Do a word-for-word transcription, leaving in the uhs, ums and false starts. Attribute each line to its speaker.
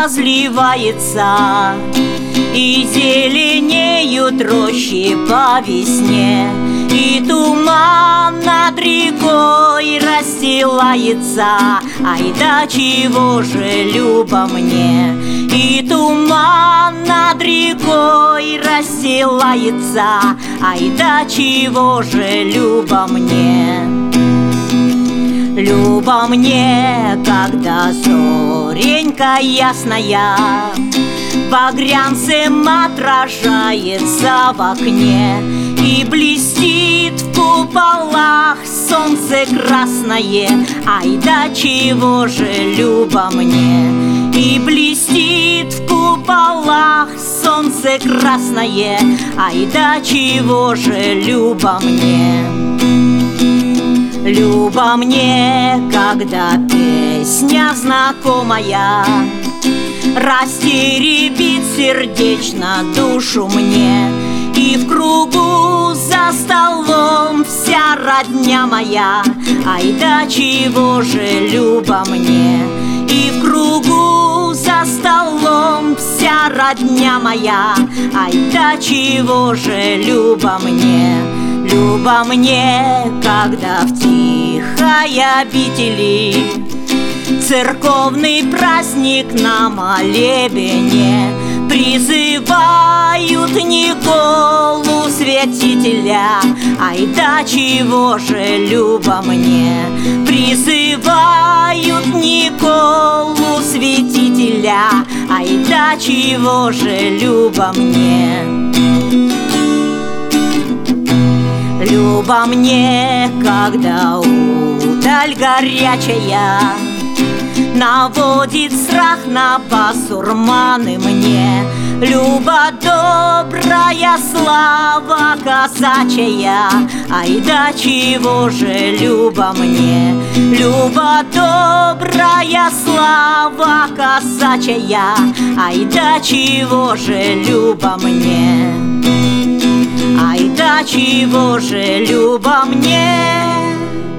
Speaker 1: разливается, и зеленеют рощи по весне, и туман над рекой расстилается. Ай да чего же любо мне, и туман над рекой расстилается. Ай да чего же любо мне. Любо мне, когда зоренька ясная багрянцем отражается в окне, и блестит в куполах солнце красное. Ай да чего же любо мне, и блестит в куполах солнце красное. Ай да чего же любо мне. Любо мне, когда песня знакомая растеребит сердечно душу мне, и в кругу за столом вся родня моя. Ай да чего же любо мне, и в кругу за столом вся родня моя. Ай да чего же любо мне. Любо мне, когда в тихой обители церковный праздник на молебне призывают Николу Святителя. Ай да чего же любо мне, призывают Николу Святителя. Ай да чего же любо мне. Любо мне, когда удаль горячая наводит страх на басурманы мне. Любо добрая слава казачья. Ай да чего же любо мне. Любо добрая слава казачья. Ай да чего же любо мне. Ай да чего же любо мне.